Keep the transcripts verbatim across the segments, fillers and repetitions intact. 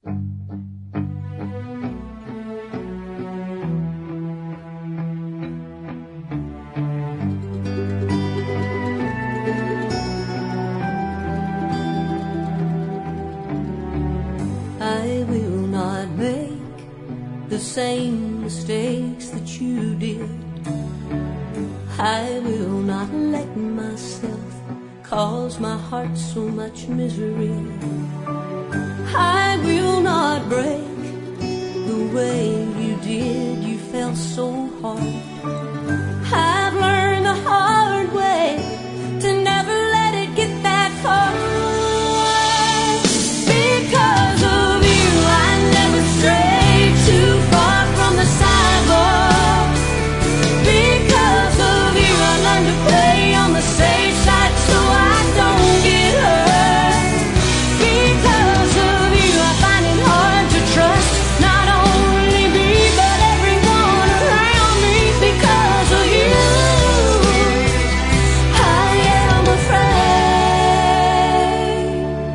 I will not make the same mistakes that you did. I will not let myself cause my heart so much misery. I will not break the way you did. You fell so hard. I've learned the hard way to never let it get that far. Because of you, I never strayed too far from the sidewalk. Because of you, I learned to play on the safe side so I don't get hurt. Because of you, I find it hard to trust not only me but everyone around me. Because of you, I am afraid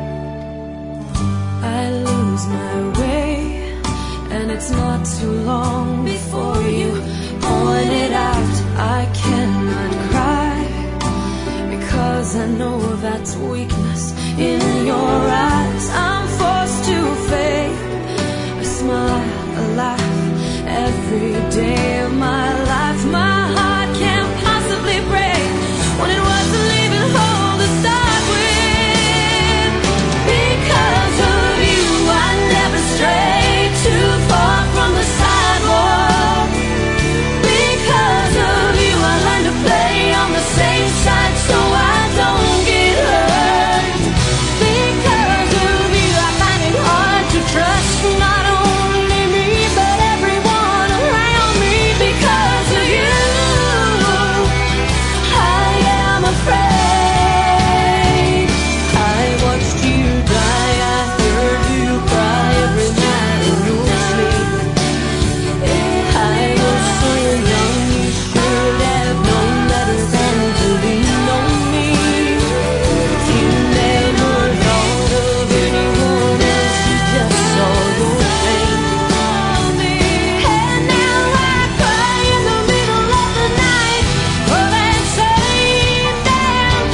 I lose my way, and it's not too long before you point it out. I cannot cry because I know that's weakness in your eyes. I'm forced to fake a smile, a laugh every day of my life. My heart can't possibly break when it was to leave and hold to start with. Because of you, I never strayed too far from the sidewalk. Because of you, I learned to play on the safe side so I don't get hurt. Because of you, I find it hard to trust not only me but everyone around me. Because of you, I am afraid. I watched you die, I heard you cry every night in your sleep. I was so young, you should have known better than to lean on me. You never thought of anyone else, you just saw your pain. And now I cry in the middle of the night for that same damn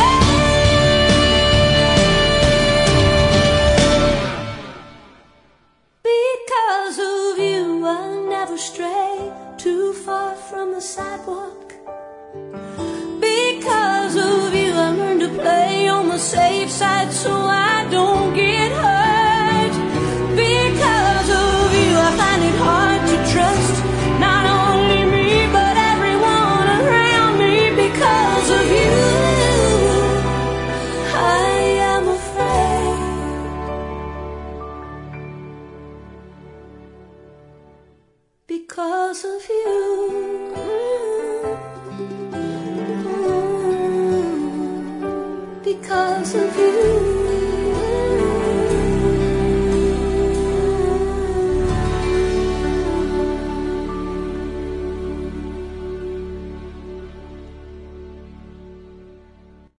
pain. Because of you, I never stray too far from the sidewalk. Because of you, I learned to play on the safe side so I don't get hurt. Because of you, I find it hard to trust not only me but everyone around me. Because of you, I am afraid. Because of you, because of you.